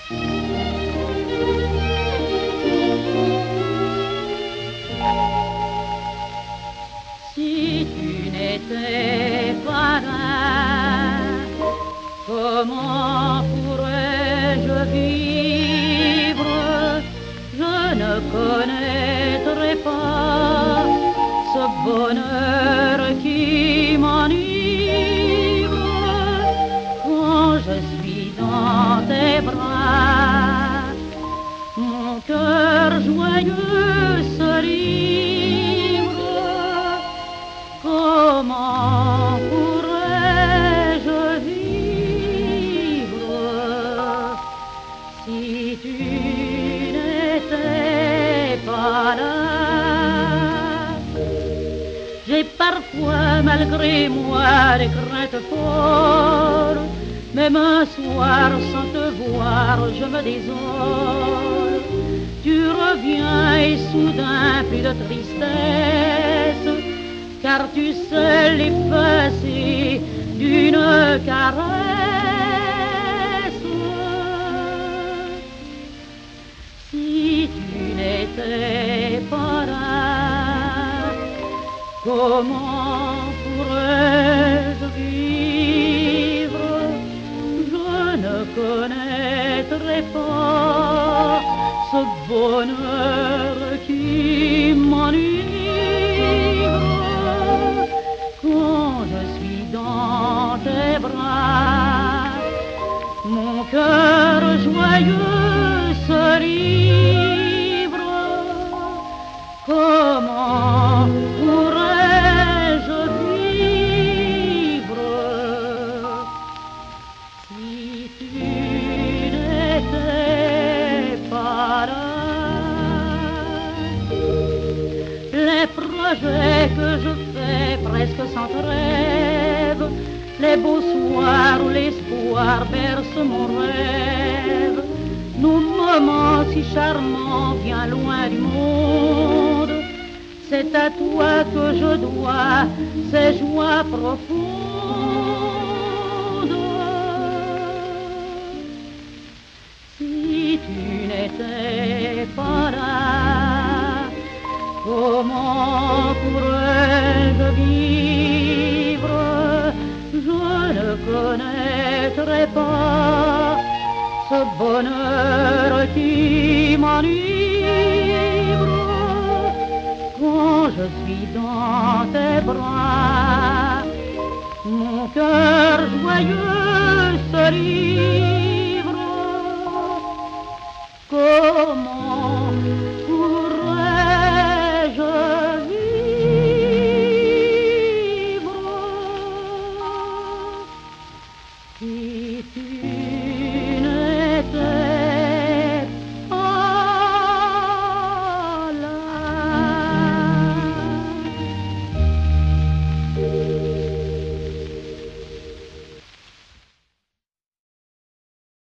Si tu n'étais pas là, comment pourrais-je vivre? Je ne connaîtrais pas ce bonheur qui m'enivre. Quand je suis dans tes bras, mon cœur joyeux se livre. Comment pourrais-je vivre si tu n'étais pas là? J'ai parfois, malgré moi, des craintes folles. Même un soir, sans te voir, je me désole. Tu reviens et soudain, plus de tristesse, car tu sais l'effacer d'une caresse. Si tu n'étais pas là, comment pourrais-je vivre? Je ne connaîtrais pas ce bonheur qui m'enivre. Quand je suis dans tes bras, mon cœur joyeux se livre. Comment pourrais-je vivre si tu n'étais pas là? Les projets que je fais presque sans trêve, les beaux soirs où l'espoir berce mon rêve, nos moments si charmants bien loin du monde, c'est à toi que je dois ces joies profondes. Si tu n'étais pas là, comment pourrais-je vivre? Je ne connaîtrais pas ce bonheur qui m'enivre. Quand je suis dans tes bras, mon cœur joyeux se livre.